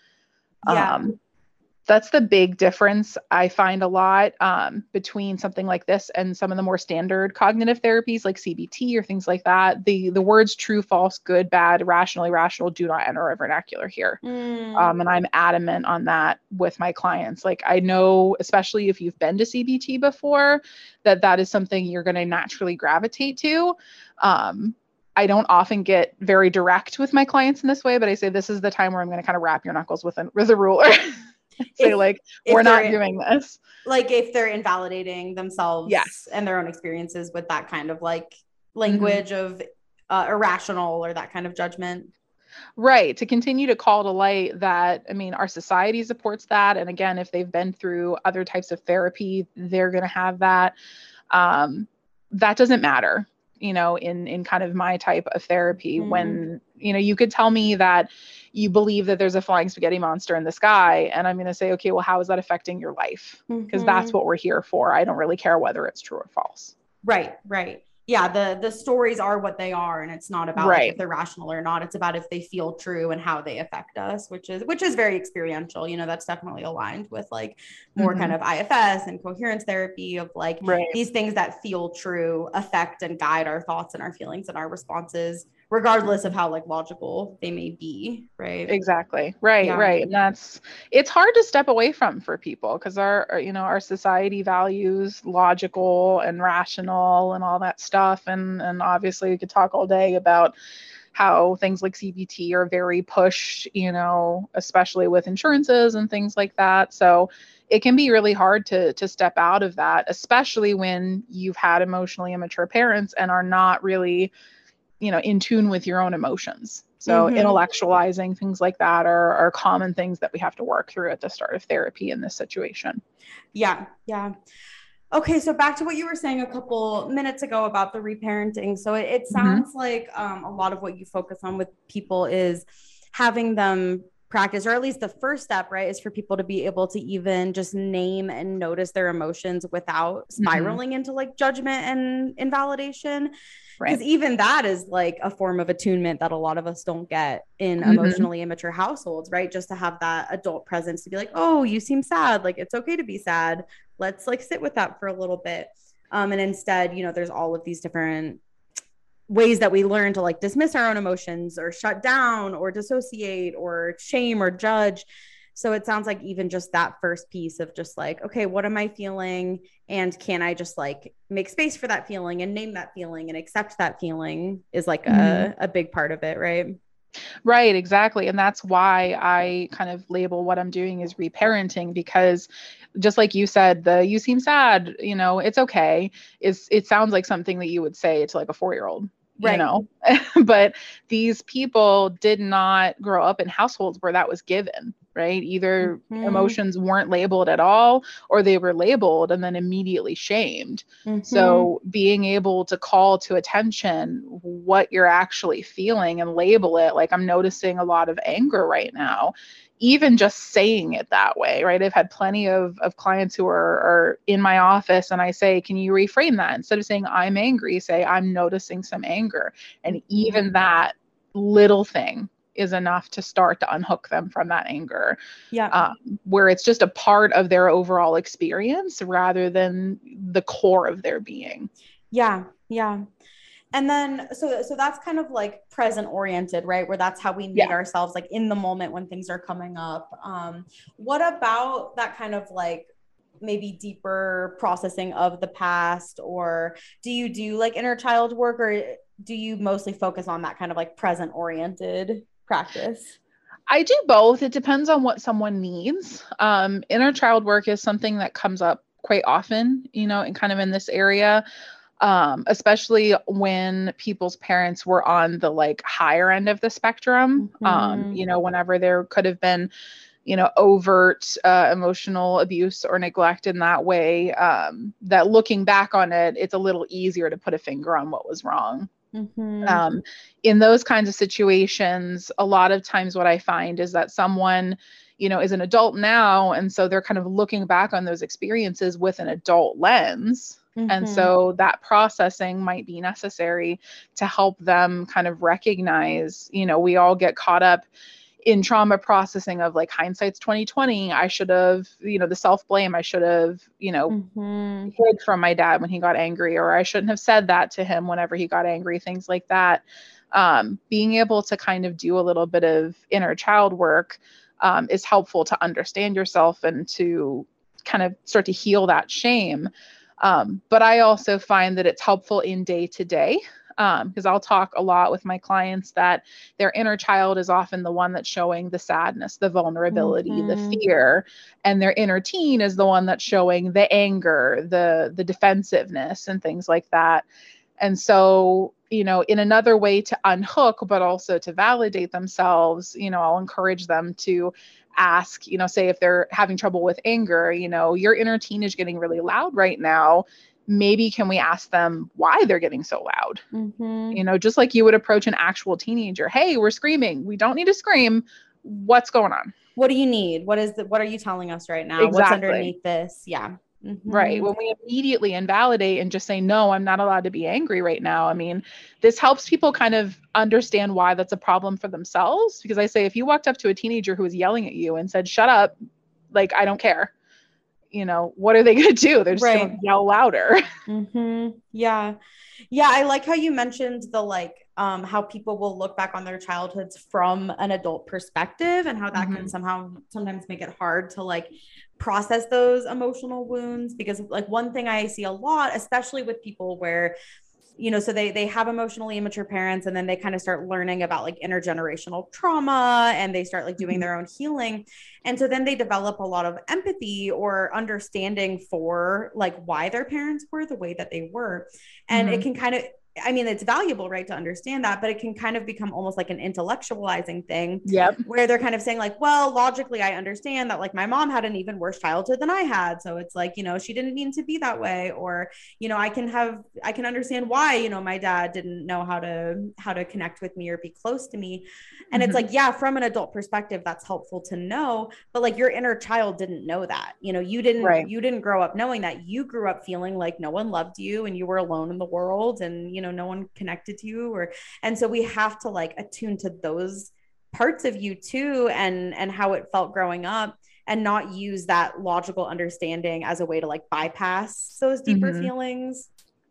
Yeah. Um, that's the big difference I find a lot um, between something like this and some of the more standard cognitive therapies like C B T or things like that. The the words true, false, good, bad, rational, irrational do not enter our vernacular here. Mm. Um, and I'm adamant on that with my clients. Like I know, especially if you've been to C B T before, that that is something you're going to naturally gravitate to. Um, I don't often get very direct with my clients in this way, but I say this is the time where I'm going to kind of wrap your knuckles with a, with a ruler. Say if, like, we're not doing this. Like if they're invalidating themselves yes. and their own experiences with that kind of like language mm-hmm. of uh, irrational or that kind of judgment. Right. To continue to call to light that, I mean, our society supports that. And again, if they've been through other types of therapy, they're going to have that. Um, that doesn't matter, you know, in, in kind of my type of therapy mm-hmm. when, you know, you could tell me that you believe that there's a flying spaghetti monster in the sky. And I'm going to say, okay, well, how is that affecting your life? Because mm-hmm. that's what we're here for. I don't really care whether it's true or false. Right. Right. Yeah. The, the stories are what they are. And it's not about right. like, if they're rational or not. It's about if they feel true and how they affect us, which is, which is very experiential. You know, that's definitely aligned with like more mm-hmm. kind of I F S and coherence therapy of like right. these things that feel true affect and guide our thoughts and our feelings and our responses, regardless of how like logical they may be. Right. Exactly. Right. Yeah. Right. And that's, it's hard to step away from for people because our, our, you know, our society values logical and rational and all that stuff. And, and obviously we could talk all day about how things like C B T are very pushed, you know, especially with insurances and things like that. So it can be really hard to, to step out of that, especially when you've had emotionally immature parents and are not really, you know, in tune with your own emotions. So mm-hmm. intellectualizing things like that are, are common things that we have to work through at the start of therapy in this situation. Yeah. Yeah. Okay. So back to what you were saying a couple minutes ago about the reparenting. So it, it sounds mm-hmm. like um, a lot of what you focus on with people is having them practice, or at least the first step, right, is for people to be able to even just name and notice their emotions without spiraling mm-hmm. into like judgment and invalidation. Because right. even that is like a form of attunement that a lot of us don't get in mm-hmm. emotionally immature households, right? Just to have that adult presence to be like, oh, you seem sad. Like, it's okay to be sad. Let's like sit with that for a little bit. Um, and instead, you know, there's all of these different ways that we learn to like dismiss our own emotions or shut down or dissociate or shame or judge. So it sounds like even just that first piece of just like, okay, what am I feeling? And can I just like make space for that feeling and name that feeling and accept that feeling is like mm-hmm. a, a big part of it, right? Right, exactly. And that's why I kind of label what I'm doing as reparenting, because just like you said, the you seem sad, you know, it's okay. It's, it sounds like something that you would say to like a four-year-old. Right. You know, but these people did not grow up in households where that was given, right? Either mm-hmm. emotions weren't labeled at all, or they were labeled and then immediately shamed. Mm-hmm. So being able to call to attention what you're actually feeling and label it, like I'm noticing a lot of anger right now. Even just saying it that way, right? I've had plenty of, of clients who are, are in my office and I say, can you reframe that? Instead of saying I'm angry, say I'm noticing some anger. And even that little thing is enough to start to unhook them from that anger. Yeah. Um, where it's just a part of their overall experience rather than the core of their being. Yeah. Yeah. And then, so, so that's kind of like present oriented, right? Where that's how we meet Yeah. ourselves, like in the moment when things are coming up. Um, what about that kind of like maybe deeper processing of the past? Or do you do like inner child work, or do you mostly focus on that kind of like present oriented practice? I do both. It depends on what someone needs. Um, inner child work is something that comes up quite often, you know, and kind of in this area, um, especially when people's parents were on the like higher end of the spectrum. Um, Mm-hmm. you know, whenever there could have been, you know, overt uh, emotional abuse or neglect in that way, um, that looking back on it, it's a little easier to put a finger on what was wrong. Mm-hmm. Um, in those kinds of situations, a lot of times what I find is that someone, you know, is an adult now. And so they're kind of looking back on those experiences with an adult lens. And Mm-hmm. so that processing might be necessary to help them kind of recognize, you know, we all get caught up in trauma processing of like hindsight's twenty twenty. I should have, you know, the self-blame, I should have, you know, Mm-hmm. hid from my dad when he got angry, or I shouldn't have said that to him whenever he got angry, things like that. Um, being able to kind of do a little bit of inner child work um, is helpful to understand yourself and to kind of start to heal that shame. Um, but I also find that it's helpful in day to day, because I'll talk a lot with my clients that their inner child is often the one that's showing the sadness, the vulnerability, the Mm-hmm. fear, and their inner teen is the one that's showing the anger, the the defensiveness, and things like that. And so, you know, in another way to unhook, but also to validate themselves, you know, I'll encourage them to ask, you know, say if they're having trouble with anger, you know, your inner teen is getting really loud right now. Maybe can we ask them why they're getting so loud? Mm-hmm. You know, just like you would approach an actual teenager. Hey, we're screaming. We don't need to scream. What's going on? What do you need? What is the, what are you telling us right now? What's Exactly. underneath this? Yeah. Right. Mm-hmm. When we immediately invalidate and just say, no, I'm not allowed to be angry right now. I mean, this helps people kind of understand why that's a problem for themselves. Because I say, if you walked up to a teenager who was yelling at you and said, shut up, like, I don't care, you know, what are they going to do? They're just going to Right. yell louder. Mm-hmm. Yeah. Yeah. I like how you mentioned the like um how people will look back on their childhoods from an adult perspective, and how that can Mhm. somehow sometimes make it hard to like process those emotional wounds. Because like one thing I see a lot, especially with people where, you know, so they they have emotionally immature parents, and then they kind of start learning about like intergenerational trauma, and they start like doing Mhm. their own healing. And so then they develop a lot of empathy or understanding for like why their parents were the way that they were. And it Mhm. can kind of, I mean, it's valuable, right, to understand that, but it can kind of become almost like an intellectualizing thing, Yep. where they're kind of saying, like, well, logically, I understand that, like, my mom had an even worse childhood than I had. So it's like, you know, she didn't mean to be that way. Or, you know, I can have, I can understand why, you know, my dad didn't know how to, how to connect with me or be close to me. And it's Mhm. like, yeah, from an adult perspective, that's helpful to know. But like your inner child didn't know that. You know, you didn't, Right. you didn't grow up knowing that. You grew up feeling like no one loved you and you were alone in the world, and, you know, no one connected to you. Or, and so we have to like attune to those parts of you too, and and how it felt growing up, and not use that logical understanding as a way to like bypass those deeper Mhm. feelings.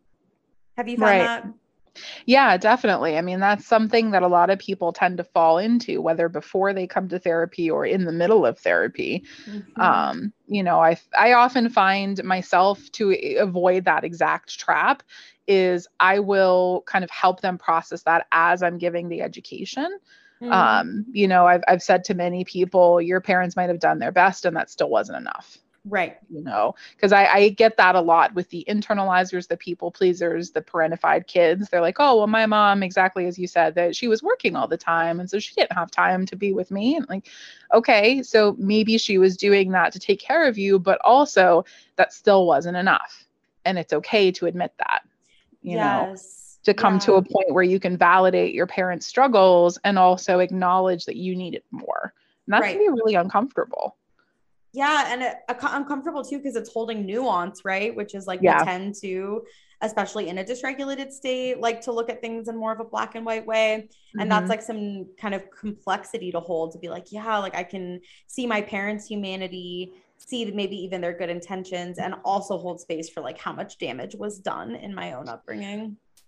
Have you found Right. that? Yeah, definitely. I mean, that's something that a lot of people tend to fall into, whether before they come to therapy or in the middle of therapy. Mm-hmm. Um, you know, I I often find myself to avoid that exact trap is I will kind of help them process that as I'm giving the education. Mm, Um, you know, I've I've said to many people, your parents might have done their best and that still wasn't enough. right. You know, because I, I get that a lot with the internalizers, the people pleasers, the parentified kids. They're like, oh, well, my mom, exactly as you said, that she was working all the time. And so she didn't have time to be with me. And like, okay, so maybe she was doing that to take care of you, but also that still wasn't enough. And it's okay to admit that, you know, Yes. to come to a Yeah. point where you can validate your parents' struggles and also acknowledge that you need it more. And that can Right. be really uncomfortable. Yeah, and it, uncomfortable too, because it's holding nuance, right? Which is like we Yeah. tend to, especially in a dysregulated state, like to look at things in more of a black and white way. And that's Hmm. like some kind of complexity to hold, to be like, yeah, like I can see my parents' humanity, see maybe even their good intentions, and also hold space for like how much damage was done in my own upbringing.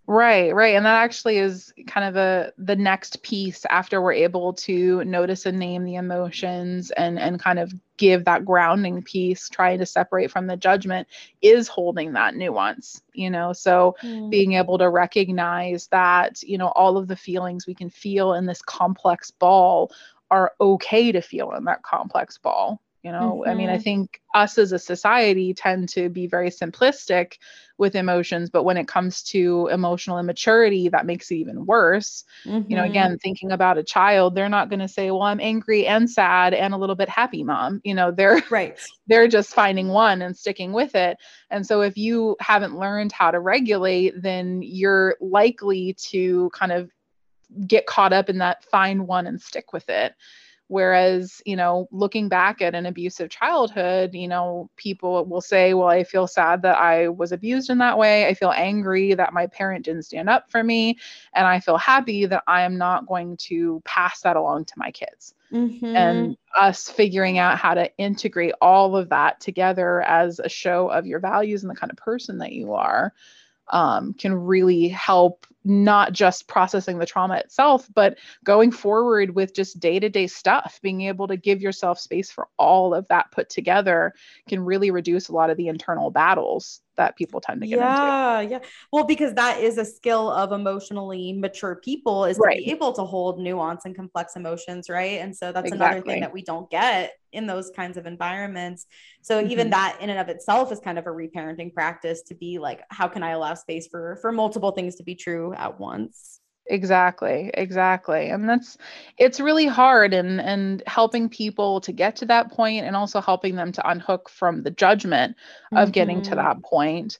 Right, right. And that actually is kind of a the next piece after we're able to notice and name the emotions and and kind of give that grounding piece, trying to separate from the judgment, is holding that nuance, you know. So Mm. being able to recognize that, you know, all of the feelings we can feel in this complex ball are okay to feel in that complex ball. You know, I mean, I Mm-hmm. think us as a society tend to be very simplistic with emotions, but when it comes to emotional immaturity, that makes it even worse. You know, Mm-hmm. again, thinking about a child, they're not going to say, well, I'm angry and sad and a little bit happy, mom. You know, they're Right. they're just finding one and sticking with it. And so if you haven't learned how to regulate, then you're likely to kind of get caught up in that find one and stick with it. Whereas, you know, looking back at an abusive childhood, you know, people will say, well, I feel sad that I was abused in that way. I feel angry that my parent didn't stand up for me. And I feel happy that I am not going to pass that along to my kids. Mm-hmm. And us figuring out how to integrate all of that together as a show of your values and the kind of person that you are, um, can really help, not just processing the trauma itself, but going forward with just day-to-day stuff. Being able to give yourself space for all of that put together can really reduce a lot of the internal battles that people tend to get into. Yeah, yeah. Well, because that is a skill of emotionally mature people, is to Right. be able to hold nuance and complex emotions, right? And so that's another thing Exactly. that we don't get in those kinds of environments. So even Mm-hmm. that in and of itself is kind of a reparenting practice, to be like, how can I allow space for for multiple things to be true at once? Exactly, exactly. And that's it's really hard, and and helping people to get to that point and also helping them to unhook from the judgment of getting to Mm-hmm. that point.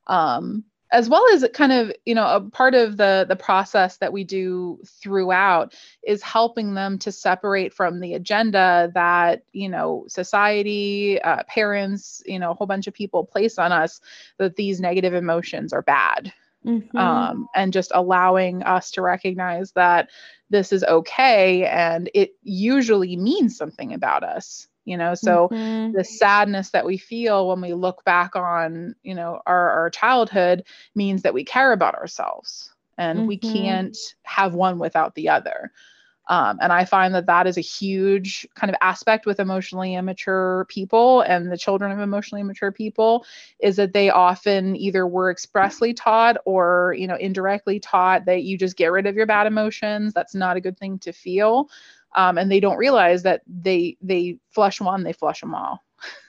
Um as well as kind of, you know, a part of the the process that we do throughout is helping them to separate from the agenda that, you know, society, uh, parents, you know, a whole bunch of people place on us, that these negative emotions are bad, Mm-hmm. um, and just allowing us to recognize that this is okay and it usually means something about us. You know, so Mm-hmm. the sadness that we feel when we look back on, you know, our, our childhood means that we care about ourselves, and we Mm-hmm. can't have one without the other. Um, and I find that that is a huge kind of aspect with emotionally immature people and the children of emotionally immature people, is that they often either were expressly taught or, you know, indirectly taught that you just get rid of your bad emotions. That's not a good thing to feel. Um, and they don't realize that they they flush one, they flush them all.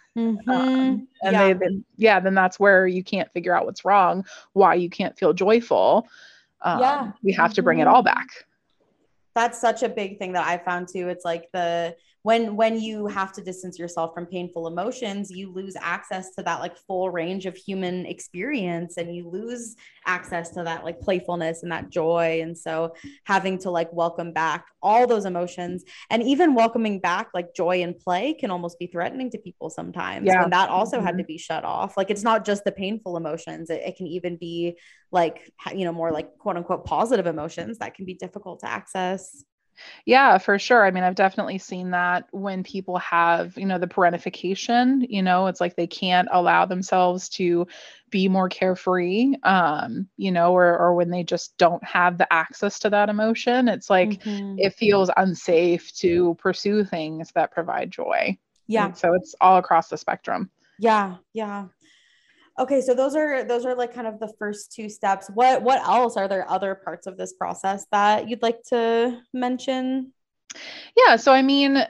Um, Mm-hmm. and they Yeah. then, yeah, then that's where you can't figure out what's wrong, why you can't feel joyful. Yeah. Um, we have to bring it Mm-hmm. all back. That's such a big thing that I found too. It's like the when when you have to distance yourself from painful emotions, you lose access to that like full range of human experience, and you lose access to that like playfulness and that joy. And so having to like welcome back all those emotions, and even welcoming back like joy and play, can almost be threatening to people sometimes, Yeah. when that also had Mhm. to be shut off. Like it's not just the painful emotions, it, it can even be like, you know, more like quote unquote positive emotions that can be difficult to access. Yeah, for sure. I mean, I've definitely seen that when people have, you know, the parentification, you know, it's like they can't allow themselves to be more carefree, um, you know, or or when they just don't have the access to that emotion, it's like Mm-hmm. it feels unsafe to pursue things that provide joy. Yeah. And so it's all across the spectrum. Yeah. Yeah. Okay, so those are those are like kind of the first two steps. What what else, are there other parts of this process that you'd like to mention? Yeah, so I mean,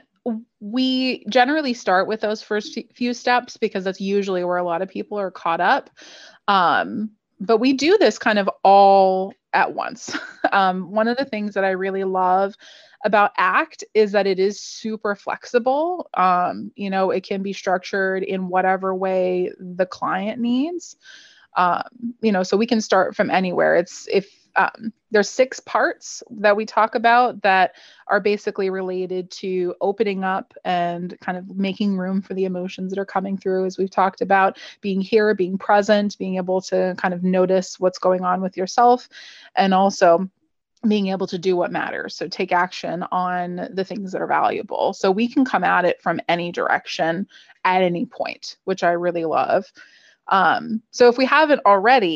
we generally start with those first few steps because that's usually where a lot of people are caught up. Um, but we do this kind of all at once. Um, one of the things that I really love about ACT is that it is super flexible. Um, you know, it can be structured in whatever way the client needs. Um, you know, so we can start from anywhere. It's if um, there's six parts that we talk about that are basically related to opening up and kind of making room for the emotions that are coming through, as we've talked about, being here, being present, being able to kind of notice what's going on with yourself, and also being able to do what matters. So take action on the things that are valuable. So we can come at it from any direction at any point, which I really love. Um, so if we haven't already,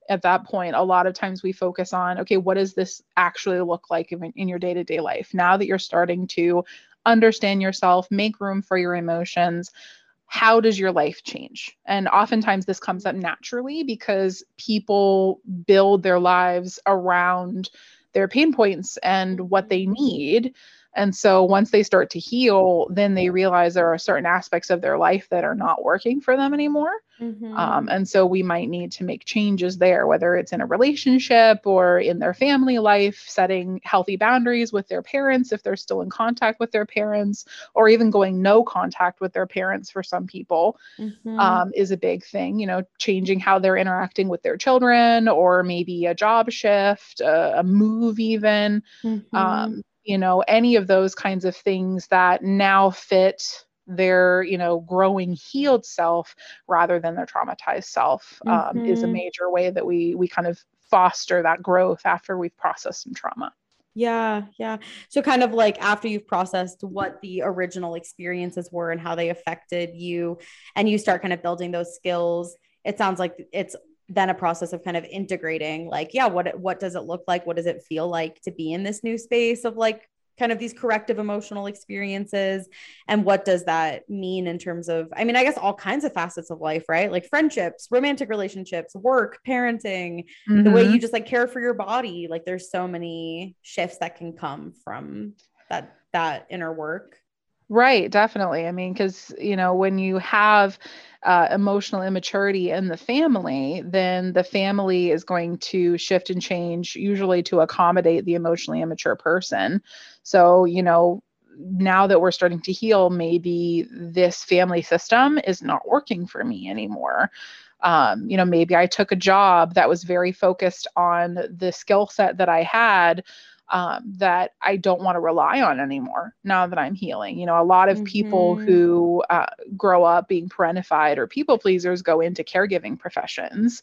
at that point, a lot of times we focus on, okay, what does this actually look like in, in your day-to-day life? Now that you're starting to understand yourself, make room for your emotions, how does your life change? And oftentimes this comes up naturally because people build their lives around their pain points and what they need. And so once they start to heal, then they realize there are certain aspects of their life that are not working for them anymore. Mm-hmm. Um, and so we might need to make changes there, whether it's in a relationship or in their family life, setting healthy boundaries with their parents if they're still in contact with their parents, or even going no contact with their parents for some people. Mm-hmm. um, is a big thing, you know, changing how they're interacting with their children, or maybe a job shift, a, a move even. Mm-hmm. um, you know, any of those kinds of things that now fit their, you know, growing healed self rather than their traumatized self, um, mm-hmm. is a major way that we, we kind of foster that growth after we've processed some trauma. Yeah. Yeah. So kind of like after you've processed what the original experiences were and how they affected you, and you start kind of building those skills, it sounds like it's then a process of kind of integrating, like, yeah, what, what does it look like? What does it feel like to be in this new space of like kind of these corrective emotional experiences? And what does that mean in terms of, I mean, I guess all kinds of facets of life, right? Like friendships, romantic relationships, work, parenting, mm-hmm. the way you just like care for your body. Like there's so many shifts that can come from that, that inner work. Right. Definitely. I mean, because, you know, when you have uh, emotional immaturity in the family, then the family is going to shift and change, usually to accommodate the emotionally immature person. So, you know, now that we're starting to heal, maybe this family system is not working for me anymore. Um, you know, maybe I took a job that was very focused on the skill set that I had, um, that I don't want to rely on anymore now that I'm healing. You know, a lot of mm-hmm. people who uh, grow up being parentified or people pleasers go into caregiving professions.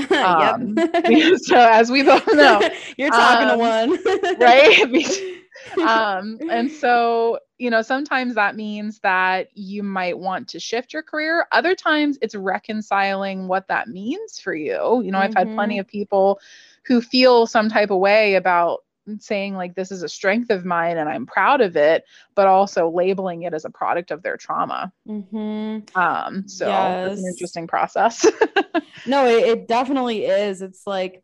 Um, so as we both know, you're talking um, to one, right? um, and so, you know, sometimes that means that you might want to shift your career. Other times it's reconciling what that means for you. You know, mm-hmm. I've had plenty of people who feel some type of way about saying like, this is a strength of mine and I'm proud of it, but also labeling it as a product of their trauma. Mm-hmm. Um, so yes. It's an interesting process. No, it, it definitely is. It's like,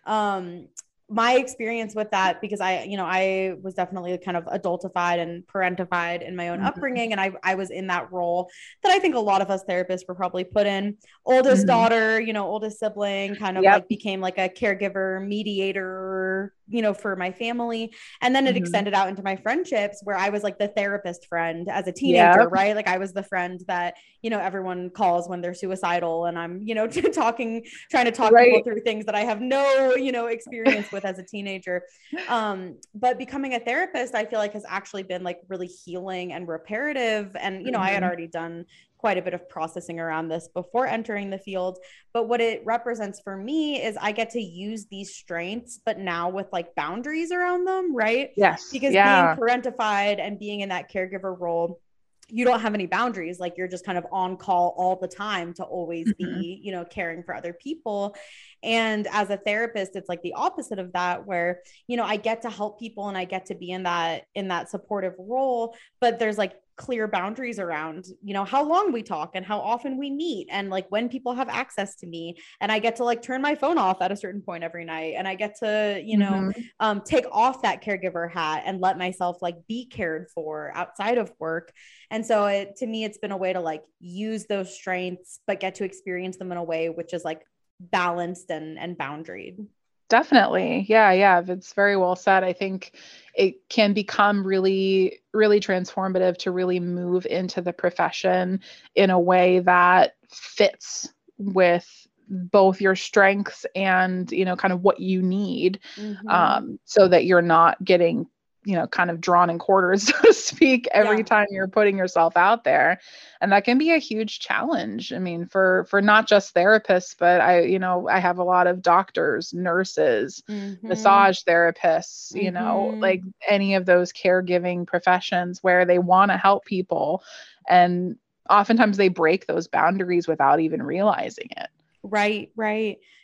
um, my experience with that, because I, you know, I was definitely kind of adultified and parentified in my own mm-hmm. upbringing. And I, I was in that role that I think a lot of us therapists were probably put in. Oldest mm-hmm. daughter, you know, oldest sibling, kind of yep. like became like a caregiver, mediator, you know, for my family. And then it mm-hmm. extended out into my friendships where I was like the therapist friend as a teenager, yep. right? Like I was the friend that, you know, everyone calls when they're suicidal, and I'm, you know, talking, trying to talk right. people through things that I have no, you know, experience with as a teenager. Um, but becoming a therapist, I feel like has actually been like really healing and reparative. And, you know, mm-hmm. I had already done quite a bit of processing around this before entering the field. But what it represents for me is I get to use these strengths, but now with like boundaries around them, right? Yes. Because yeah. being parentified and being in that caregiver role, you don't have any boundaries. Like you're just kind of on call all the time to always mm-hmm. be, you know, caring for other people. And as a therapist, it's like the opposite of that, where, you know, I get to help people and I get to be in that, in that supportive role, but there's like clear boundaries around, you know, how long we talk and how often we meet and like when people have access to me. And I get to like turn my phone off at a certain point every night. And I get to, you know, mm-hmm. um, take off that caregiver hat and let myself like be cared for outside of work. And so it, to me, it's been a way to like use those strengths, but get to experience them in a way which is like balanced and, and boundaried. Definitely. Yeah. Yeah. It's very well said. I think it can become really, really transformative to really move into the profession in a way that fits with both your strengths and, you know, kind of what you need, mm-hmm. um, so that you're not getting, you know, kind of drawn in quarters, so to speak, every yeah. time you're putting yourself out there. And that can be a huge challenge. I mean, for, for not just therapists, but I, you know, I have a lot of doctors, nurses, mm-hmm. massage therapists, you mm-hmm. know, like any of those caregiving professions where they want to help people. And oftentimes they break those boundaries without even realizing it. Right. Right.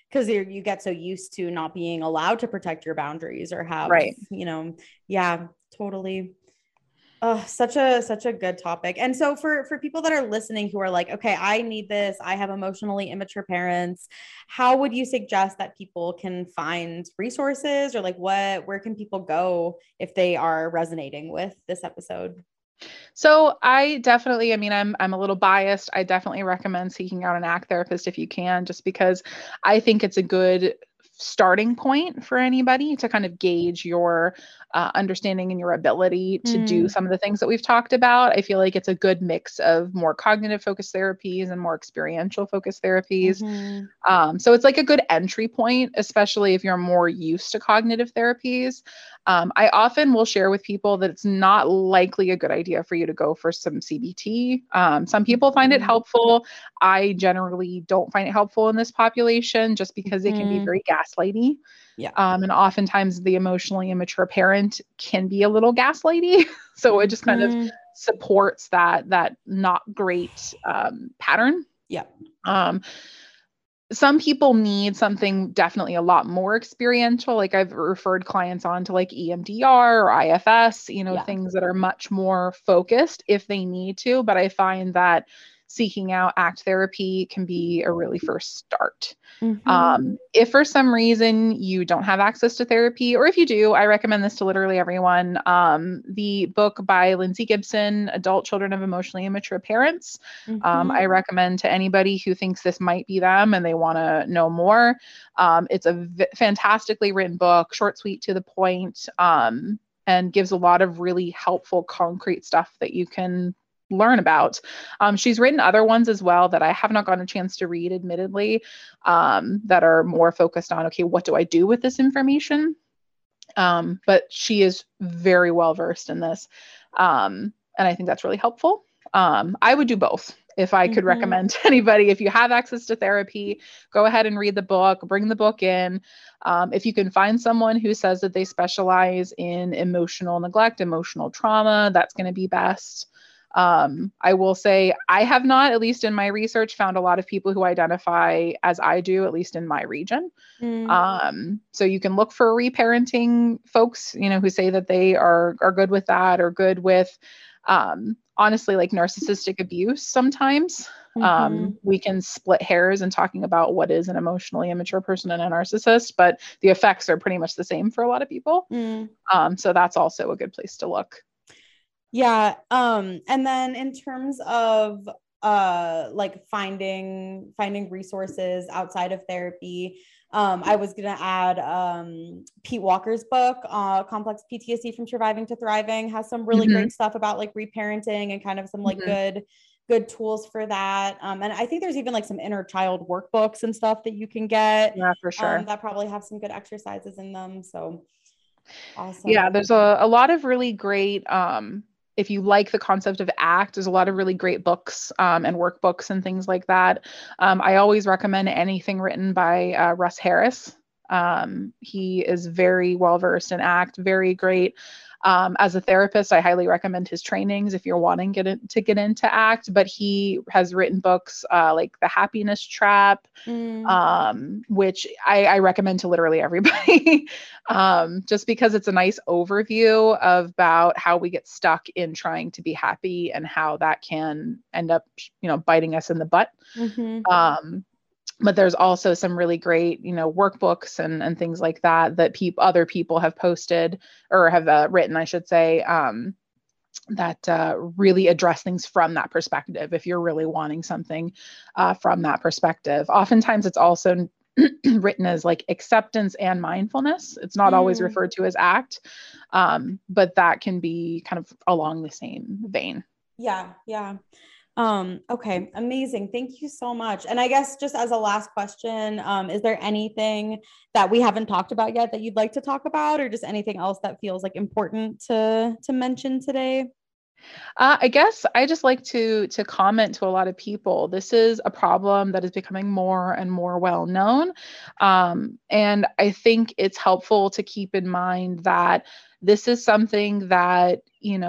because you you get so used to not being allowed to protect your boundaries or have, Right. you know, yeah, totally. Oh, such a such a good topic. And so for for people that are listening who are like, okay, I need this. I have emotionally immature parents. How would you suggest that people can find resources, or like what where can people go if they are resonating with this episode? So I definitely, I mean, I'm I'm a little biased. I definitely recommend seeking out an ACT therapist if you can, just because I think it's a good starting point for anybody to kind of gauge your uh, understanding and your ability to do Mm. some of the things that we've talked about. I feel like it's a good mix of more cognitive focused therapies and more experiential focused therapies. Mhm. Um, so it's like a good entry point, especially if you're more used to cognitive therapies. Um, I often will share with people that it's not likely a good idea for you to go for some C B T. Um, some people find it Mhm. helpful. I generally don't find it helpful in this population just because it can be Mhm. very gaslighty. Yeah. Um, and oftentimes the emotionally immature parent can be a little gaslighty. So it just kind of Mhm. supports that that not great um, pattern. Yeah. Um, some people need something definitely a lot more experiential. Like I've referred clients on to like E M D R or I F S, you know, Yeah. things that are much more focused if they need to. But I find that seeking out ACT therapy can be a really first start. Mhm. Um, if for some reason you don't have access to therapy, or if you do, I recommend this to literally everyone. Um, the book by Lindsay Gibson, Adult Children of Emotionally Immature Parents. Um, Mhm. I recommend to anybody who thinks this might be them and they want to know more. Um, it's a v- fantastically written book, short, sweet, to the point, um, and gives a lot of really helpful, concrete stuff that you can learn about. Um, she's written other ones as well that I have not gotten a chance to read, admittedly, um, that are more focused on, okay, what do I do with this information? Um, but she is very well versed in this. Um, and I think that's really helpful. Um, I would do both if I could Mhm. recommend to anybody. If you have access to therapy, go ahead and read the book, bring the book in. Um, if you can find someone who says that they specialize in emotional neglect, emotional trauma, that's going to be best. Um, I will say I have not, at least in my research, found a lot of people who identify as I do, at least in my region. Mm. Um, so you can look for reparenting folks, you know, who say that they are are good with that, or good with um, honestly, like narcissistic abuse. Sometimes um, Mhm. we can split hairs in talking about what is an emotionally immature person and a narcissist, but the effects are pretty much the same for a lot of people. Mm. Um, so that's also a good place to look. Yeah. Um, and then in terms of uh like finding finding resources outside of therapy, um, I was gonna add um Pete Walker's book, uh, Complex P T S D from Surviving to Thriving, has some really Mm-hmm. great stuff about like reparenting and kind of some like Mm-hmm. good good tools for that. Um, and I think there's even like some inner child workbooks and stuff that you can get Yeah, for um sure. that probably have some good exercises in them. So Yeah, awesome. there's a, a lot of really great, um, if you like the concept of ACT, there's a lot of really great books um, and workbooks and things like that. Um, I always recommend anything written by uh, Russ Harris. Um, he is very well versed in ACT, very great. Um, as a therapist, I highly recommend his trainings if you're wanting get in, to get into ACT. But he has written books uh, like The Happiness Trap, Mm. um, which I, I recommend to literally everybody, um, just because it's a nice overview of about how we get stuck in trying to be happy and how that can end up, you know, biting us in the butt. Mm-hmm. Um, but there's also some really great, you know, workbooks and, and things like that that peop- other people have posted or have uh, written, I should say, um, that uh, really address things from that perspective. If you're really wanting something uh, from that perspective, oftentimes it's also written as like acceptance and mindfulness. It's not always Mm. referred to as ACT, um, but that can be kind of along the same vein. Yeah, yeah. Um, okay, amazing. Thank you so much. And I guess just as a last question, um, is there anything that we haven't talked about yet that you'd like to talk about, or just anything else that feels like important to to mention today? Uh, I guess I just like to to comment to a lot of people. This is a problem that is becoming more and more well known, um, and I think it's helpful to keep in mind that this is something that you know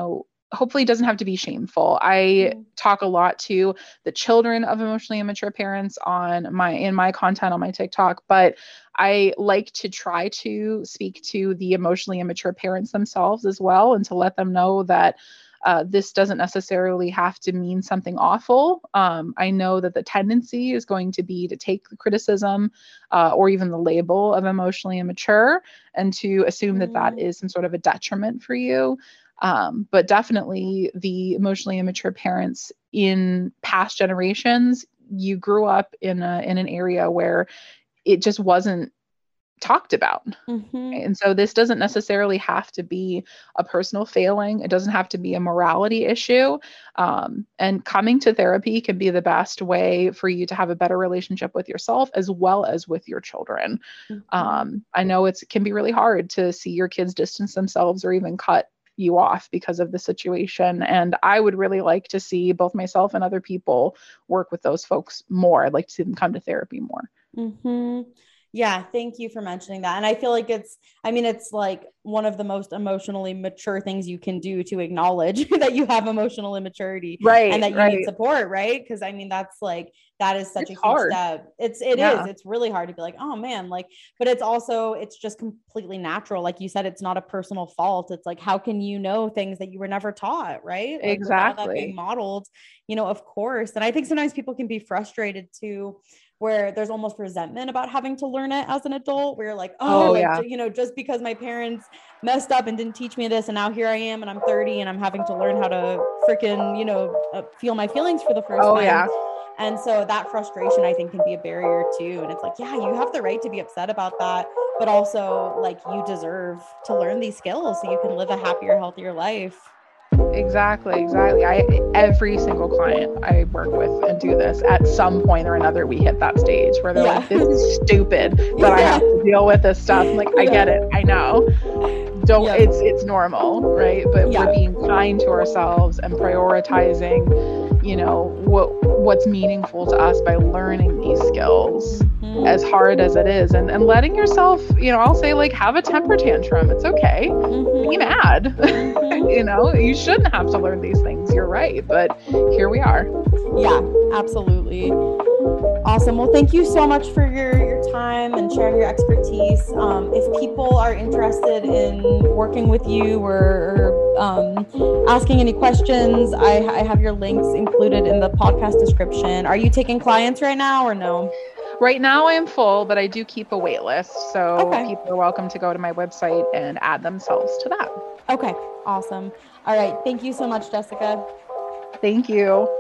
hopefully it doesn't have to be shameful. I Mhm. talk a lot to the children of emotionally immature parents on my, in my content on my TikTok, but I like to try to speak to the emotionally immature parents themselves as well, and to let them know that uh, this doesn't necessarily have to mean something awful. Um, I know that the tendency is going to be to take the criticism uh, or even the label of emotionally immature and to assume that that Mhm. is some sort of a detriment for you. Um, but definitely the emotionally immature parents in past generations, you grew up in a, in an area where it just wasn't talked about. Mhm. And so this doesn't necessarily have to be a personal failing. It doesn't have to be a morality issue. Um, and coming to therapy can be the best way for you to have a better relationship with yourself as well as with your children. Mhm. Um, I know it's, it can be really hard to see your kids distance themselves or even cut you off because of the situation. And I would really like to see both myself and other people work with those folks more. I'd like to see them come to therapy more. Mhm. Yeah, thank you for mentioning that. And I feel like it's, I mean, it's like one of the most emotionally mature things you can do to acknowledge that you have emotional immaturity and Right, that you need right. support, right? Because I mean, that's like, that is such a It's huge hard. step. It's, it is, Yeah. it's really hard to be like, oh man, like, but it's also, it's just completely natural. Like you said, it's not a personal fault. It's like, how can you know things that you were never taught, right? Like without that being Exactly. modeled, you know, of course. And I think sometimes people can be frustrated too, where there's almost resentment about having to learn it as an adult, where you're like, oh, Oh, like, yeah. you know, just because my parents messed up and didn't teach me this, and now here I am and I'm thirty and I'm having to learn how to freaking, you know, uh, feel my feelings for the first Oh, time. yeah. And so that frustration, I think, can be a barrier too. And it's like, yeah, you have the right to be upset about that, but also like you deserve to learn these skills so you can live a happier, healthier life. Exactly, exactly. I every single client I work with and do this at some point or another, we hit that stage where they're Yeah. like, "This is stupid that I Yeah. have to deal with this stuff." I'm like, I get it, I know. Don't Yep. it's it's normal, right? But Yeah. we're being kind to ourselves and prioritizing, you know, what what's meaningful to us by learning these skills. Mhm. As hard as it is, and, and letting yourself, you know, I'll say like have a temper tantrum. It's okay. Mhm. Be mad. Mhm. You know, you shouldn't have to learn these things. You're right. But here we are. Yeah, absolutely. Awesome. Well, thank you so much for your, your time and sharing your expertise. Um, if people are interested in working with you or, or um, asking any questions, I, I have your links included in the podcast description. Are you taking clients right now or no? Right now I am full, but I do keep a wait list. So Okay. people are welcome to go to my website and add themselves to that. Okay. Awesome. All right. Thank you so much, Jessica. Thank you.